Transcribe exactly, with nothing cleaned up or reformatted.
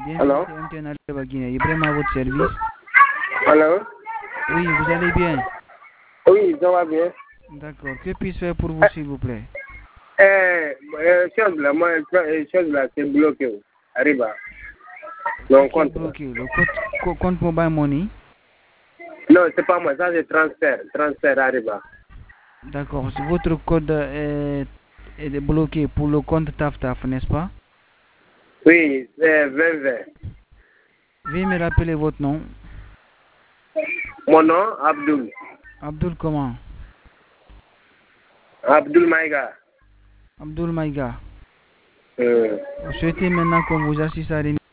Bienvenue sur M T N Aleba Guinée. Ibrahim à votre service. Allô? Oui, vous allez bien? Oui, ça va bien. D'accord. Que puis-je faire pour vous, s'il vous plaît? Eh, euh, chose là, moi, euh, chose là, c'est bloqué. Arriba. Non, compte. Bloqué. Le compte, co- compte mobile money. Non, c'est pas moi, ça c'est transfert. Transfert Arriba. D'accord. Si votre code est, est bloqué pour le compte Taf Taf, n'est-ce pas? Oui, c'est vingt vingt. Veuillez me rappeler votre nom. Mon nom, Abdul. Abdul comment? Abdul Maïga. Abdul Maïga. Euh. Vous souhaitez maintenant qu'on vous assiste à l'émission?